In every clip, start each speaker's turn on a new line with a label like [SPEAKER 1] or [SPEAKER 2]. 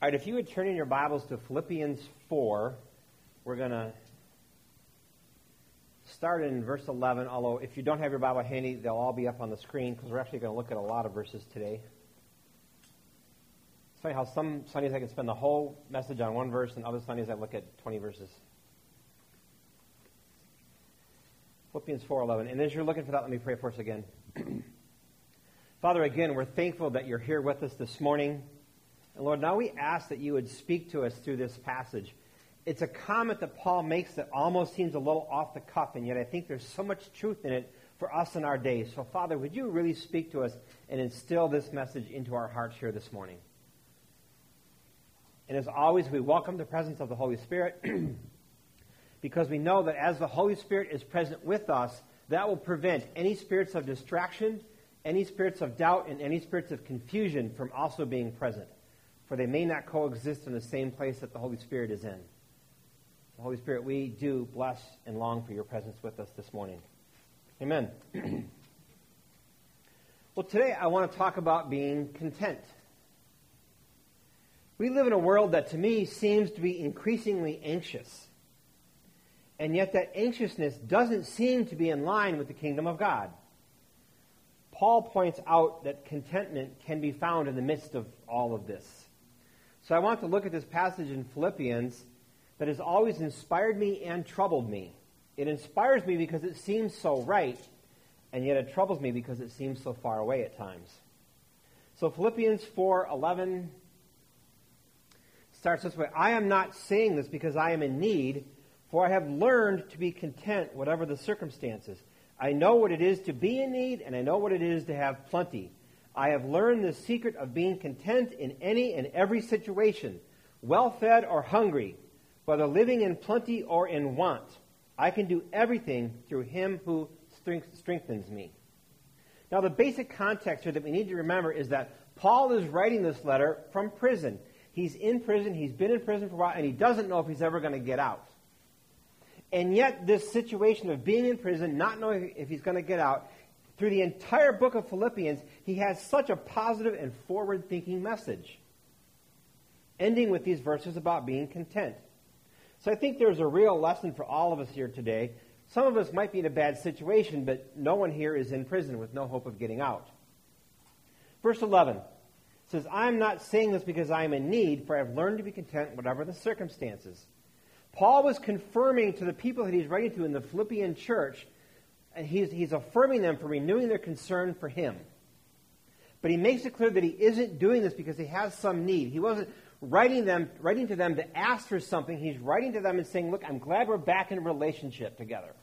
[SPEAKER 1] All right, if you would turn in your Bibles to Philippians 4, we're going to start in verse 11, although if you don't have your Bible handy, they'll all be up on the screen because we're actually going to look at a lot of verses today. It's funny how some Sundays I can spend the whole message on one verse, and other Sundays I look at 20 verses. Philippians 4:11. And as you're looking for that, let me pray for us again. Father, again, we're thankful that you're here with us this morning. And Lord, now we ask that you would speak to us through this passage. It's a comment that Paul makes that almost seems a little off the cuff, and yet I think there's so much truth in it for us in our days. So, Father, would you really speak to us and instill this message into our hearts here this morning? And as always, we welcome the presence of the Holy Spirit because we know that as the Holy Spirit is present with us, that will prevent any spirits of distraction, any spirits of doubt, and any spirits of confusion from also being present. For they may not coexist in the same place that the Holy Spirit is in. The Holy Spirit, we do bless and long for your presence with us this morning. Amen. Well, today I want to talk about being content. We live in a world that to me seems to be increasingly anxious. And yet that anxiousness doesn't seem to be in line with the kingdom of God. Paul points out that contentment can be found in the midst of all of this. So I want to look at this passage in Philippians that has always inspired me and troubled me. It inspires me because it seems so right, and yet it troubles me because it seems so far away at times. So Philippians 4:11 starts this way. I am not saying this because I am in need, for I have learned to be content whatever the circumstances. I know what it is to be in need, and I know what it is to have plenty. I have learned the secret of being content in any and every situation, well-fed or hungry, whether living in plenty or in want. I can do everything through him who strengthens me. Now, the basic context here that we need to remember is that Paul is writing this letter from prison. He's in prison, he's been in prison for a while, and he doesn't know if he's ever going to get out. And yet, this situation of being in prison, not knowing if he's going to get out, through the entire book of Philippians, he has such a positive and forward-thinking message, ending with these verses about being content. So I think there's a real lesson for all of us here today. Some of us might be in a bad situation, but no one here is in prison with no hope of getting out. Verse 11 says, I am not saying this because I am in need, for I have learned to be content whatever the circumstances. Paul was confirming to the people that he's writing to in the Philippian church, and he's affirming them for renewing their concern for him. But he makes it clear that he isn't doing this because he has some need. He wasn't writing to them to ask for something. He's writing to them and saying, look, I'm glad we're back in a relationship together.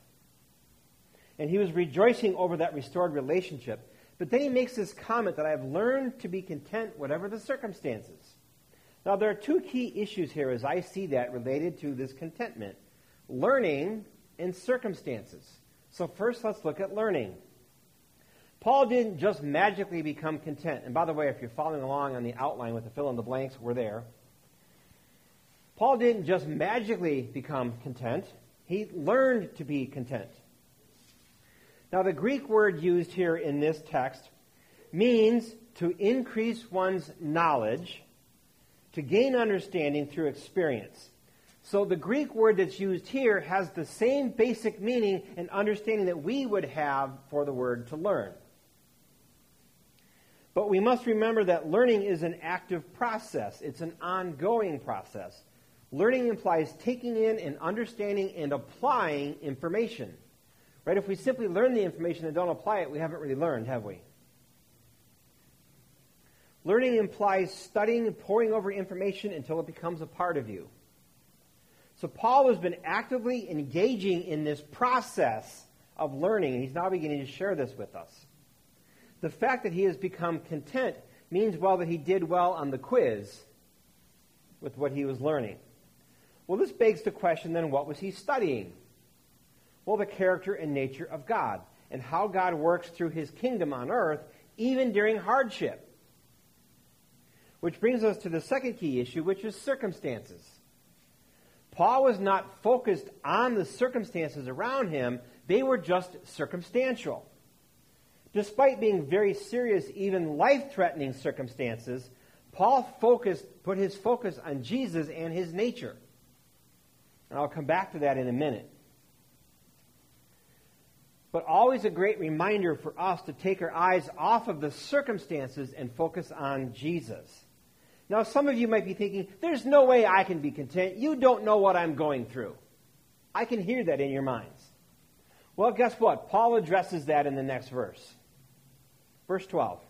[SPEAKER 1] And he was rejoicing over that restored relationship. But then he makes this comment that I have learned to be content whatever the circumstances. Now, there are two key issues here as I see that related to this contentment. Learning and circumstances. So first, let's look at learning. Paul didn't just magically become content. And by the way, if you're following along on the outline with the fill-in-the-blanks, we're there. Paul didn't just magically become content. He learned to be content. Now, the Greek word used here in this text means to increase one's knowledge, to gain understanding through experience. So the Greek word that's used here has the same basic meaning and understanding that we would have for the word to learn. But we must remember that learning is an active process. It's an ongoing process. Learning implies taking in and understanding and applying information. Right? If we simply learn the information and don't apply it, we haven't really learned, have we? Learning implies studying and poring over information until it becomes a part of you. So Paul has been actively engaging in this process of learning, and he's now beginning to share this with us. The fact that he has become content means, well, that he did well on the quiz with what he was learning. Well, this begs the question, then, what was he studying? Well, the character and nature of God, and how God works through his kingdom on earth, even during hardship. Which brings us to the second key issue, which is circumstances. Paul was not focused on the circumstances around him. They were just circumstantial. Despite being very serious, even life-threatening circumstances, Paul put his focus on Jesus and his nature. And I'll come back to that in a minute. But always a great reminder for us to take our eyes off of the circumstances and focus on Jesus. Now, some of you might be thinking, there's no way I can be content. You don't know what I'm going through. I can hear that in your minds. Well, guess what? Paul addresses that in the next verse. Verse 12.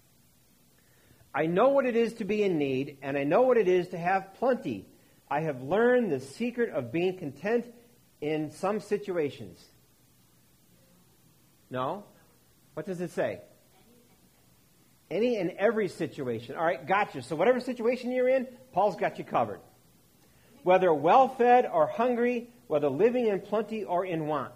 [SPEAKER 1] I know what it is to be in need, and I know what it is to have plenty. I have learned the secret of being content in some situations. No? What does it say? Any and every situation. All right, gotcha. So whatever situation you're in, Paul's got you covered. Whether well-fed or hungry, whether living in plenty or in want.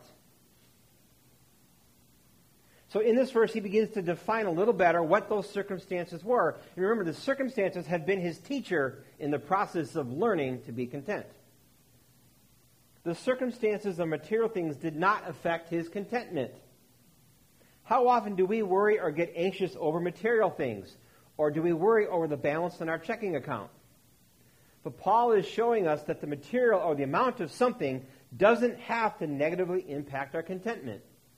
[SPEAKER 1] So in this verse, he begins to define a little better what those circumstances were. And remember, the circumstances had been his teacher in the process of learning to be content. The circumstances of material things did not affect his contentment. How often do we worry or get anxious over material things? Or do we worry over the balance in our checking account? But Paul is showing us that the material or the amount of something doesn't have to negatively impact our contentment.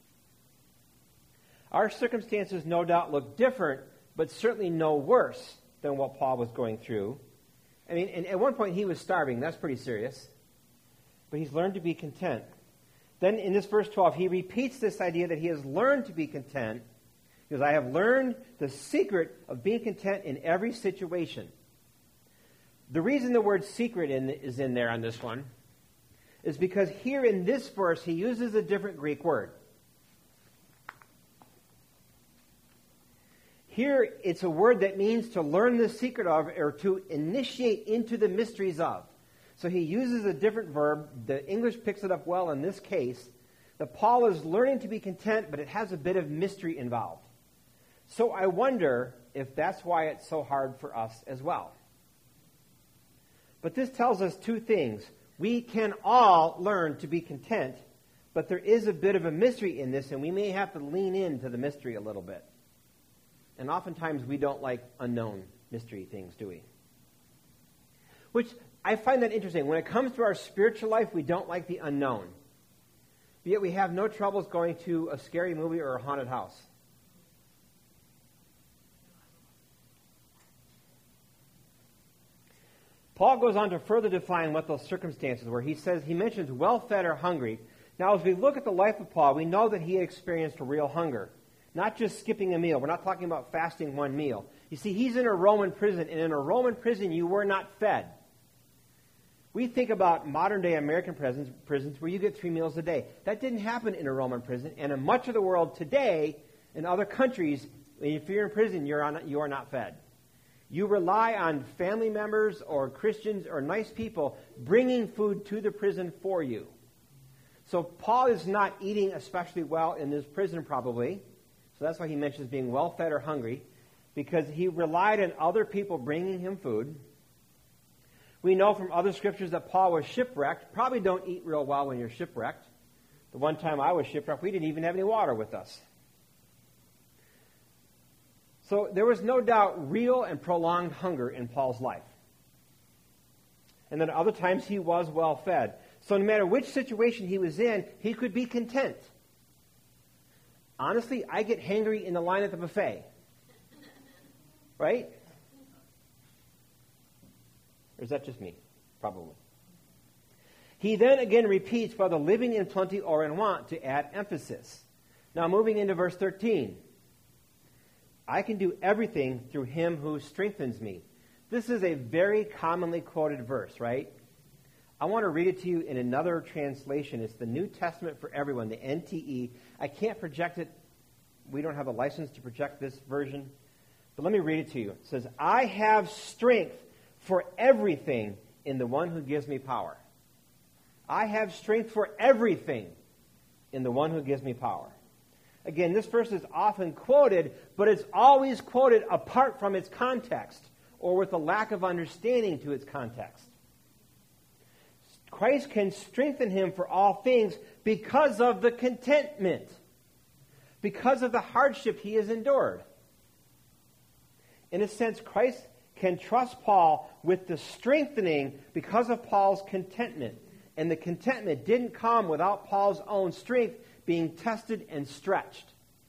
[SPEAKER 1] Our circumstances no doubt look different, but certainly no worse than what Paul was going through. I mean, and at one point he was starving. That's pretty serious. But he's learned to be content. Then in this verse 12, he repeats this idea that he has learned to be content. Because I have learned the secret of being content in every situation. The reason the word secret is in there on this one is because here in this verse he uses a different Greek word. Here it's a word that means to learn the secret of or to initiate into the mysteries of. So he uses a different verb. The English picks it up well in this case. That Paul is learning to be content, but it has a bit of mystery involved. So I wonder if that's why it's so hard for us as well. But this tells us two things. We can all learn to be content, but there is a bit of a mystery in this, and we may have to lean into the mystery a little bit. And oftentimes we don't like unknown mystery things, do we? Which I find that interesting. When it comes to our spiritual life, we don't like the unknown. But yet we have no troubles going to a scary movie or a haunted house. Paul goes on to further define what those circumstances were. He mentions well-fed or hungry. Now, as we look at the life of Paul, we know that he experienced a real hunger. Not just skipping a meal. We're not talking about fasting one meal. You see, he's in a Roman prison, and in a Roman prison, you were not fed. We think about modern-day American prisons where you get 3 meals a day. That didn't happen in a Roman prison, and in much of the world today, in other countries, if you're in prison, you are not fed. You rely on family members or Christians or nice people bringing food to the prison for you. So Paul is not eating especially well in this prison probably. So that's why he mentions being well-fed or hungry, because he relied on other people bringing him food. We know from other scriptures that Paul was shipwrecked. Probably don't eat real well when you're shipwrecked. The one time I was shipwrecked, we didn't even have any water with us. So there was no doubt real and prolonged hunger in Paul's life. And then other times he was well-fed. So no matter which situation he was in, he could be content. Honestly, I get hangry in the line at the buffet. Right? Or is that just me? Probably. He then again repeats whether living in plenty or in want to add emphasis. Now moving into verse 13. I can do everything through him who strengthens me. This is a very commonly quoted verse, right? I want to read it to you in another translation. It's the New Testament for Everyone, the NTE. I can't project it. We don't have a license to project this version. But let me read it to you. It says, I have strength for everything in the one who gives me power. I have strength for everything in the one who gives me power. Again, this verse is often quoted, but it's always quoted apart from its context or with a lack of understanding to its context. Christ can strengthen him for all things because of the contentment, because of the hardship he has endured. In a sense, Christ can trust Paul with the strengthening because of Paul's contentment. And the contentment didn't come without Paul's own strength being tested and stretched.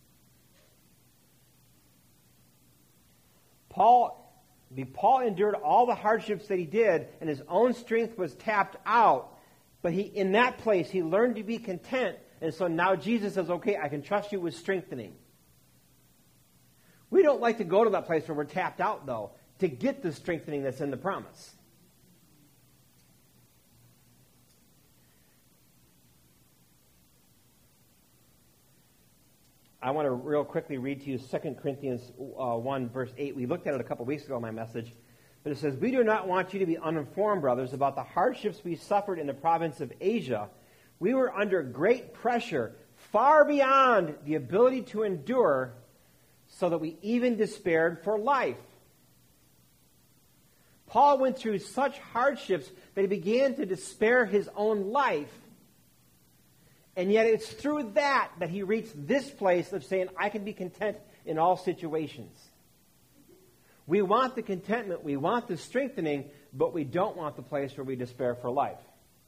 [SPEAKER 1] Paul endured all the hardships that he did, and his own strength was tapped out. But in that place, he learned to be content. And so now Jesus says, okay, I can trust you with strengthening. We don't like to go to that place where we're tapped out, though, to get the strengthening that's in the promise. I want to real quickly read to you 2 Corinthians 1, verse 8. We looked at it a couple weeks ago in my message. But it says, "We do not want you to be uninformed, brothers, about the hardships we suffered in the province of Asia. We were under great pressure, far beyond the ability to endure, so that we even despaired for life." Paul went through such hardships that he began to despair his own life. And yet it's through that he reached this place of saying, I can be content in all situations. We want the contentment, we want the strengthening, but we don't want the place where we despair for life.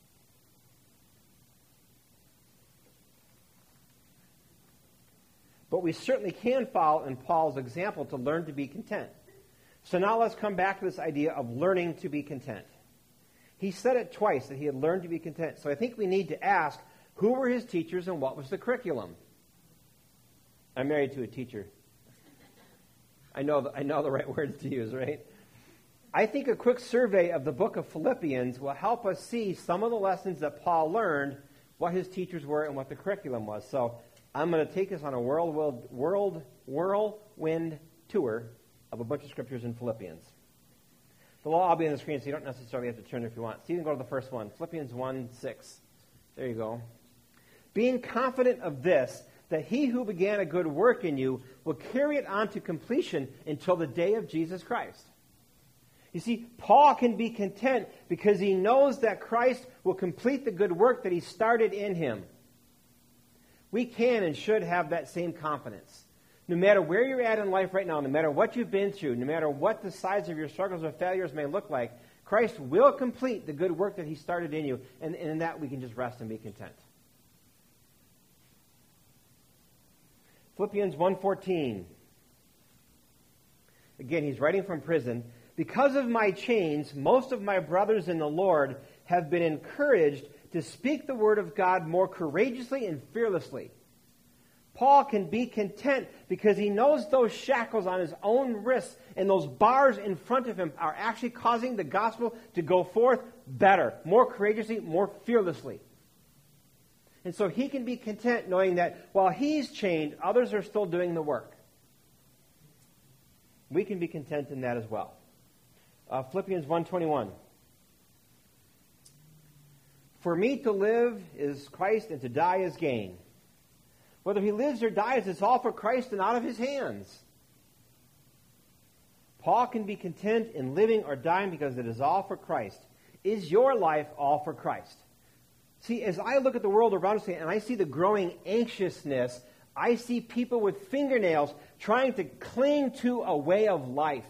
[SPEAKER 1] But we certainly can follow in Paul's example to learn to be content. So now let's come back to this idea of learning to be content. He said it twice that he had learned to be content. So I think we need to ask, who were his teachers and what was the curriculum? I'm married to a teacher. I know the right words to use, right? I think a quick survey of the book of Philippians will help us see some of the lessons that Paul learned, what his teachers were, and what the curriculum was. So I'm going to take us on a whirlwind tour of a bunch of scriptures in Philippians. They'll all be on the screen, so you don't necessarily have to turn if you want. So you can go to the first one, Philippians 1:6. There you go. "Being confident of this, that he who began a good work in you will carry it on to completion until the day of Jesus Christ." You see, Paul can be content because he knows that Christ will complete the good work that he started in him. We can and should have that same confidence. No matter where you're at in life right now, no matter what you've been through, no matter what the size of your struggles or failures may look like, Christ will complete the good work that he started in you, and in that we can just rest and be content. Philippians 1:14. Again, he's writing from prison. "Because of my chains, most of my brothers in the Lord have been encouraged to speak the word of God more courageously and fearlessly." Paul can be content because he knows those shackles on his own wrists and those bars in front of him are actually causing the gospel to go forth better, more courageously, more fearlessly. And so he can be content knowing that while he's chained, others are still doing the work. We can be content in that as well. Philippians 1:21. "For me to live is Christ, and to die is gain. Whether he lives or dies, it's all for Christ and out of his hands." Paul can be content in living or dying because it is all for Christ. Is your life all for Christ? See, as I look at the world around us and I see the growing anxiousness, I see people with fingernails trying to cling to a way of life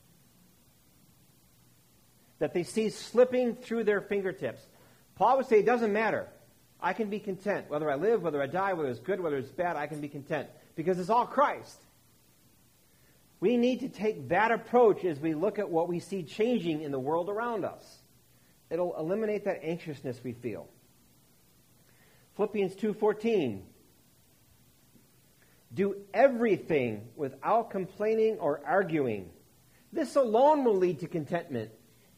[SPEAKER 1] that they see slipping through their fingertips. Paul would say, it doesn't matter. I can be content. Whether I live, whether I die, whether it's good, whether it's bad, I can be content. Because it's all Christ. We need to take that approach as we look at what we see changing in the world around us. It'll eliminate that anxiousness we feel. Philippians 2:14. "Do everything without complaining or arguing. This alone will lead to contentment."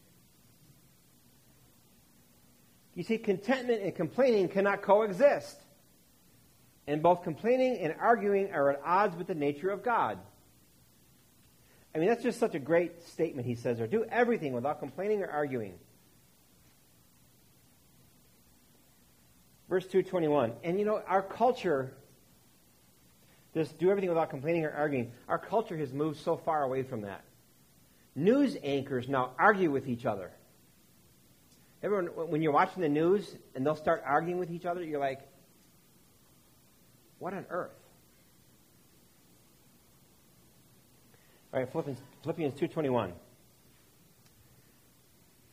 [SPEAKER 1] You see, contentment and complaining cannot coexist. And both complaining and arguing are at odds with the nature of God. I mean, that's just such a great statement he says there. Do everything without complaining or arguing. Verse 2:21. And you know, our culture, this do everything without complaining or arguing, our culture has moved so far away from that. News anchors now argue with each other. Everyone, when you're watching the news and they'll start arguing with each other, you're like, what on earth? All right, Philippians 2:21.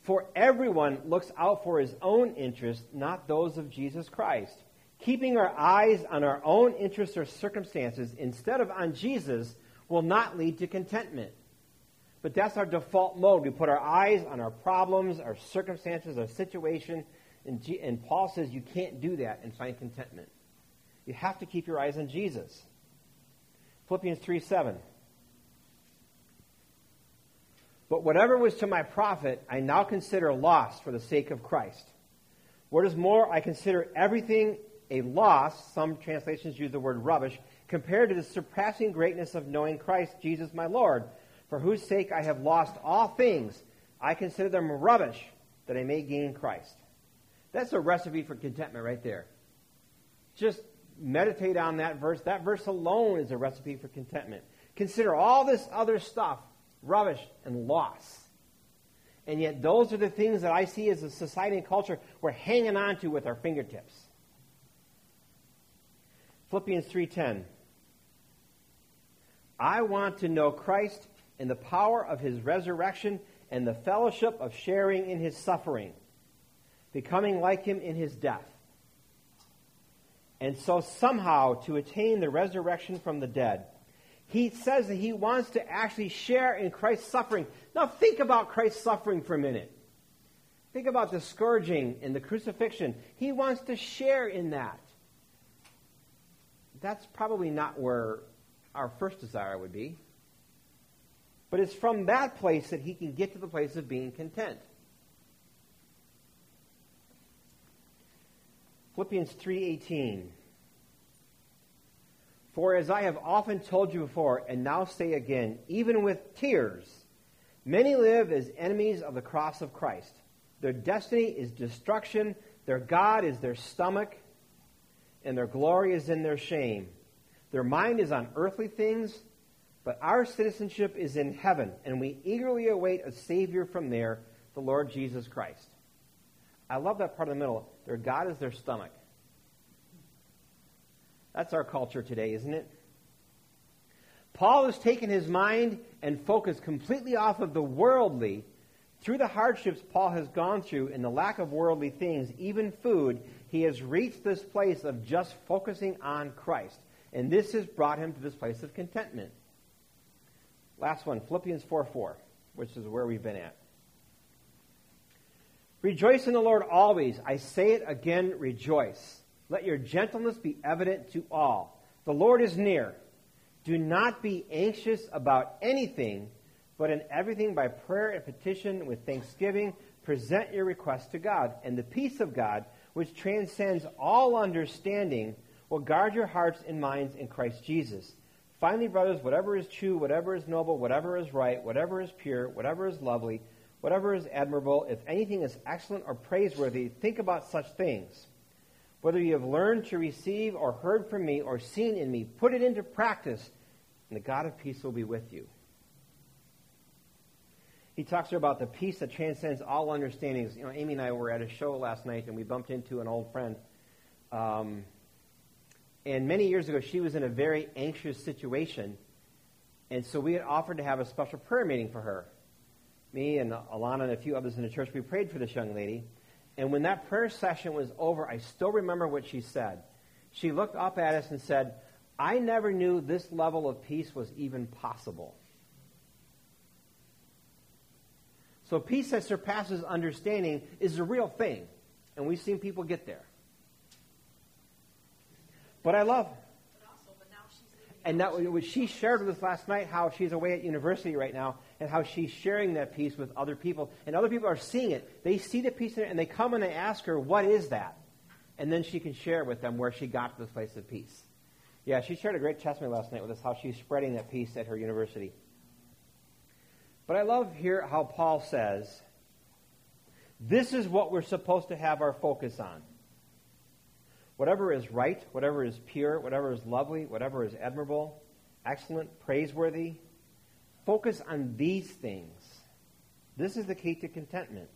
[SPEAKER 1] For everyone looks out for his own interests, not those of Jesus Christ. Keeping our eyes on our own interests or circumstances instead of on Jesus will not lead to contentment. But that's our default mode. We put our eyes on our problems, our circumstances, our situation, and Paul says you can't do that and find contentment. You have to keep your eyes on Jesus. Philippians 3:7. But whatever was to my profit, I now consider loss for the sake of Christ. What is more, I consider everything a loss, some translations use the word rubbish, compared to the surpassing greatness of knowing Christ Jesus my Lord, for whose sake I have lost all things. I consider them rubbish, that I may gain Christ. That's a recipe for contentment right there. Just meditate on that verse. That verse alone is a recipe for contentment. Consider all this other stuff rubbish and loss. And yet those are the things that I see as a society and culture we're hanging on to with our fingertips. Philippians 3:10. I want to know Christ and the power of his resurrection and the fellowship of sharing in his suffering, becoming like him in his death. And so somehow to attain the resurrection from the dead. He says that he wants to actually share in Christ's suffering. Now think about Christ's suffering for a minute. Think about the scourging and the crucifixion. He wants to share in that. That's probably not where our first desire would be. But it's from that place that he can get to the place of being content. Philippians 3:18. For as I have often told you before, and now say again, even with tears, many live as enemies of the cross of Christ. Their destiny is destruction, their God is their stomach, and their glory is in their shame. Their mind is on earthly things, but our citizenship is in heaven, and we eagerly await a Savior from there, the Lord Jesus Christ. I love that part in the middle. Their God is their stomach. That's our culture today, isn't it? Paul has taken his mind and focus completely off of the worldly. Through the hardships Paul has gone through and the lack of worldly things, even food, he has reached this place of just focusing on Christ. And this has brought him to this place of contentment. Last one, Philippians 4:4, which is where we've been at. Rejoice in the Lord always. I say it again, rejoice. Let your gentleness be evident to all. The Lord is near. Do not be anxious about anything, but in everything by prayer and petition with thanksgiving, present your requests to God. And the peace of God, which transcends all understanding, will guard your hearts and minds in Christ Jesus. Finally, brothers, whatever is true, whatever is noble, whatever is right, whatever is pure, whatever is lovely, whatever is admirable, if anything is excellent or praiseworthy, think about such things. Whether you have learned to receive or heard from me or seen in me, put it into practice, and the God of peace will be with you. He talks here about the peace that transcends all understandings. You know, Amy and I were at a show last night, and we bumped into an old friend. And many years ago, she was in a very anxious situation, and so we had offered to have a special prayer meeting for her. Me and Alana and a few others in the church, we prayed for this young lady. And when that prayer session was over, I still remember what she said. She looked up at us and said, I never knew this level of peace was even possible. So peace that surpasses understanding is a real thing. And we've seen people get there. But I love And now, she shared with us last night how she's away at university right now and how she's sharing that peace with other people. And other people are seeing it. They see the peace in it and they come and they ask her, what is that? And then she can share with them where she got to this place of peace. Yeah, she shared a great testimony last night with us, how she's spreading that peace at her university. But I love here how Paul says, this is what we're supposed to have our focus on. Whatever is right, whatever is pure, whatever is lovely, whatever is admirable, excellent, praiseworthy, focus on these things. This is the key to contentment.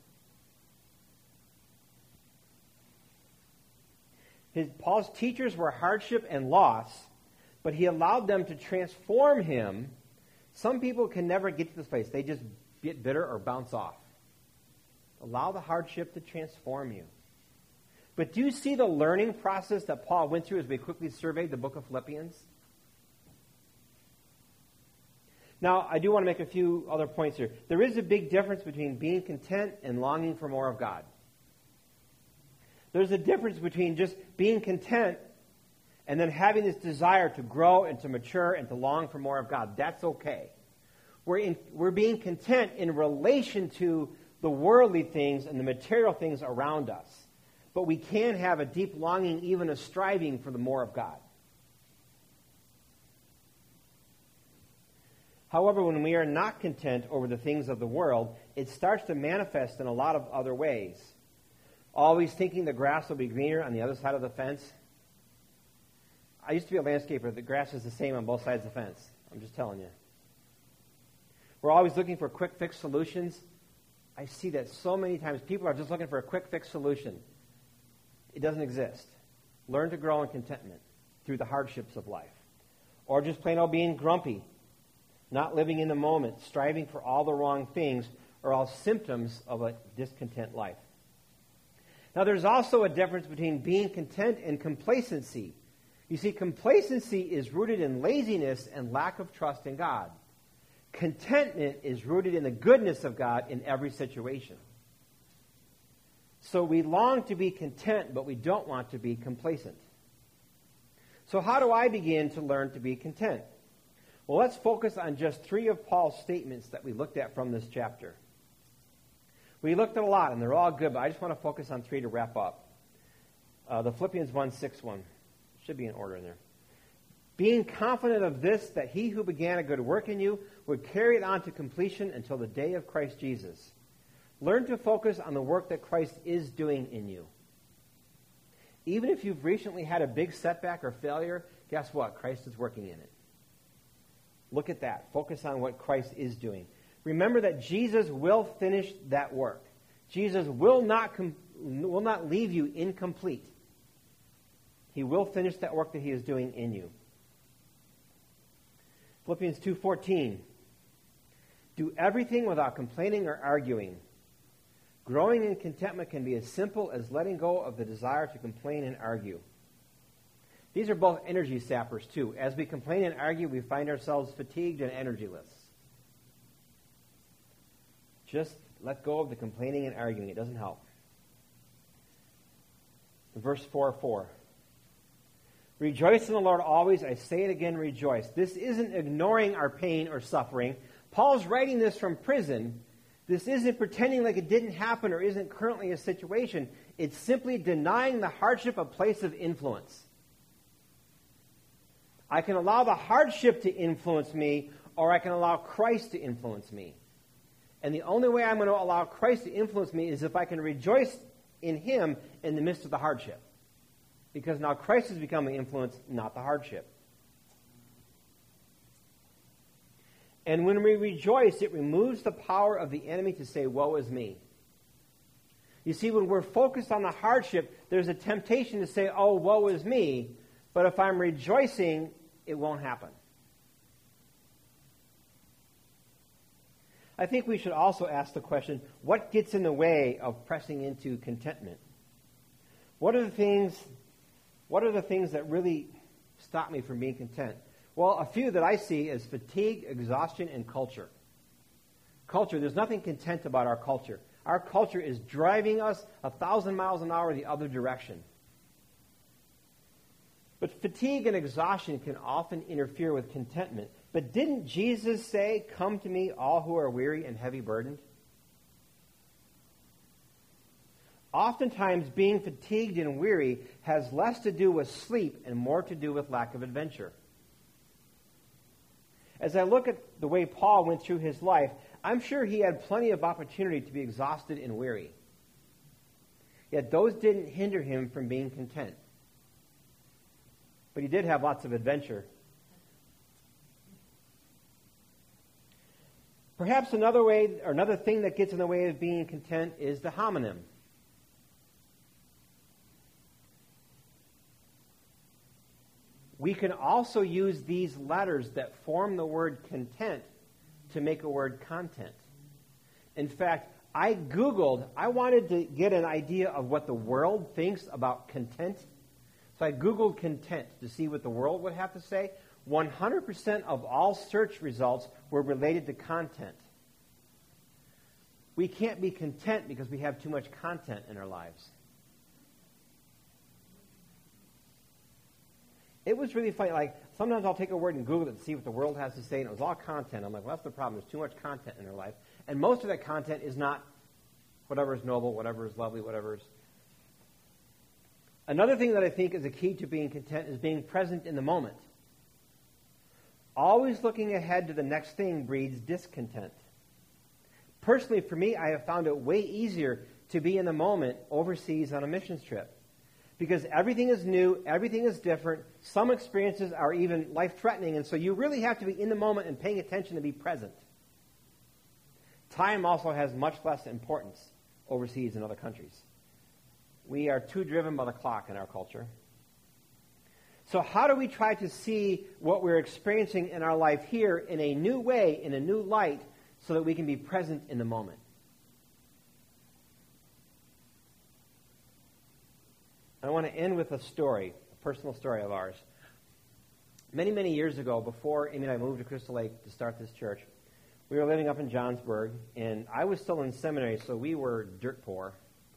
[SPEAKER 1] Paul's teachers were hardship and loss, but he allowed them to transform him. Some people can never get to this place. They just get bitter or bounce off. Allow the hardship to transform you. But do you see the learning process that Paul went through as we quickly surveyed the book of Philippians? Now, I do want to make a few other points here. There is a big difference between being content and longing for more of God. There's a difference between just being content and then having this desire to grow and to mature and to long for more of God. That's okay. We're being content in relation to the worldly things and the material things around us. But we can have a deep longing, even a striving for the more of God. However, when we are not content over the things of the world, it starts to manifest in a lot of other ways. Always thinking the grass will be greener on the other side of the fence. I used to be a landscaper. The grass is the same on both sides of the fence. I'm just telling you. We're always looking for quick fix solutions. I see that so many times. People are just looking for a quick fix solution. It doesn't exist. Learn to grow in contentment through the hardships of life. Or just plain old being grumpy, not living in the moment, striving for all the wrong things, are all symptoms of a discontent life. Now, there's also a difference between being content and complacency. You see, complacency is rooted in laziness and lack of trust in God. Contentment is rooted in the goodness of God in every situation. So we long to be content, but we don't want to be complacent. So how do I begin to learn to be content? Well, let's focus on just 3 of Paul's statements that we looked at from this chapter. We looked at a lot, and they're all good, but I just want to focus on 3 to wrap up. The Philippians 1:6 one. Should be in order in there. Being confident of this, that he who began a good work in you would carry it on to completion until the day of Christ Jesus. Learn to focus on the work that Christ is doing in you. Even if you've recently had a big setback or failure, guess what? Christ is working in it. Look at that. Focus on what Christ is doing. Remember that Jesus will finish that work. Jesus will not leave you incomplete. He will finish that work that he is doing in you. Philippians 2:14. Do everything without complaining or arguing. Growing in contentment can be as simple as letting go of the desire to complain and argue. These are both energy sappers, too. As we complain and argue, we find ourselves fatigued and energyless. Just let go of the complaining and arguing. It doesn't help. Verse 4:4. Rejoice in the Lord always. I say it again, rejoice. This isn't ignoring our pain or suffering. Paul's writing this from prison. This isn't pretending like it didn't happen or isn't currently a situation. It's simply denying the hardship a place of influence. I can allow the hardship to influence me, or I can allow Christ to influence me. And the only way I'm going to allow Christ to influence me is if I can rejoice in him in the midst of the hardship. Because now Christ has become the influence, not the hardship. And when we rejoice, it removes the power of the enemy to say, woe is me. You see, when we're focused on the hardship, there's a temptation to say, oh, woe is me. But if I'm rejoicing, it won't happen. I think we should also ask the question, what gets in the way of pressing into contentment? What are the things that really stop me from being content? Well, a few that I see is fatigue, exhaustion, and culture. Culture, there's nothing content about our culture. Our culture is driving us 1,000 miles an hour the other direction. But fatigue and exhaustion can often interfere with contentment. But didn't Jesus say, come to me, all who are weary and heavy burdened? Oftentimes, being fatigued and weary has less to do with sleep and more to do with lack of adventure. As I look at the way Paul went through his life, I'm sure he had plenty of opportunity to be exhausted and weary. Yet those didn't hinder him from being content. But he did have lots of adventure. Perhaps another thing that gets in the way of being content is the homonym. We can also use these letters that form the word content to make a word content. In fact, I Googled, I wanted to get an idea of what the world thinks about content. So I Googled content to see what the world would have to say. 100% of all search results were related to content. We can't be content because we have too much content in our lives. It was really funny. Like, sometimes I'll take a word and Google it to see what the world has to say, and it was all content. I'm like, well, that's the problem. There's too much content in our life. And most of that content is not whatever is noble, whatever is lovely, whatever is... Another thing that I think is a key to being content is being present in the moment. Always looking ahead to the next thing breeds discontent. Personally, for me, I have found it way easier to be in the moment overseas on a missions trip. Because everything is new, everything is different, some experiences are even life-threatening, and so you really have to be in the moment and paying attention to be present. Time also has much less importance overseas in other countries. We are too driven by the clock in our culture. So how do we try to see what we're experiencing in our life here in a new way, in a new light, so that we can be present in the moment? I want to end with a story, a personal story of ours. Many, many years ago, before Amy and I moved to Crystal Lake to start this church, we were living up in Johnsburg, and I was still in seminary, so we were dirt poor,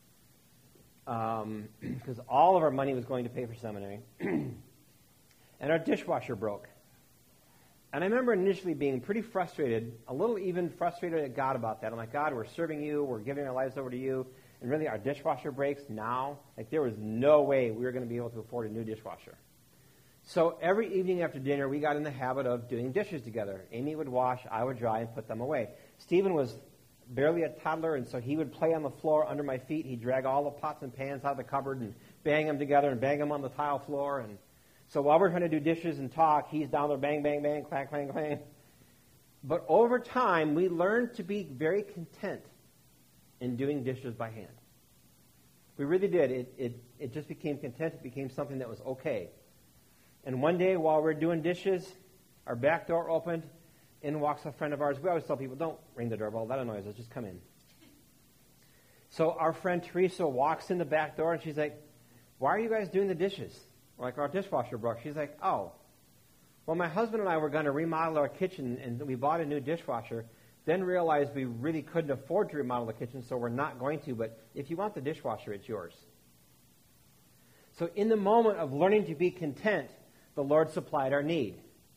[SPEAKER 1] because all of our money was going to pay for seminary. And our dishwasher broke. And I remember initially being pretty frustrated, a little even frustrated at God about that. I'm like, God, we're serving you, we're giving our lives over to you, and really our dishwasher breaks now. Like, there was no way we were going to be able to afford a new dishwasher. So every evening after dinner, we got in the habit of doing dishes together. Amy would wash, I would dry, and put them away. Stephen was barely a toddler, and so he would play on the floor under my feet. He'd drag all the pots and pans out of the cupboard and bang them together and bang them on the tile floor. And so while we're trying to do dishes and talk, he's down there bang, bang, bang, clang, clang, clang. But over time, we learned to be very content in doing dishes by hand. We really did. It just became content. It became something that was okay. And one day, while we're doing dishes, our back door opened. In walks a friend of ours. We always tell people, don't ring the doorbell. That annoys us. Just come in. So our friend Teresa walks in the back door, and she's like, why are you guys doing the dishes? We're like, our dishwasher broke. She's like, oh. Well, my husband and I were going to remodel our kitchen, and we bought a new dishwasher, then realized we really couldn't afford to remodel the kitchen, so we're not going to. But if you want the dishwasher, it's yours. So in the moment of learning to be content, the Lord supplied our need.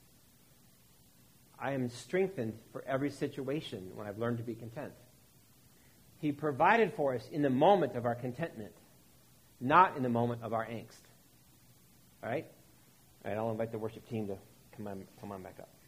[SPEAKER 1] I am strengthened for every situation when I've learned to be content. He provided for us in the moment of our contentment, not in the moment of our angst. All right? All right, I'll invite the worship team to come on back up.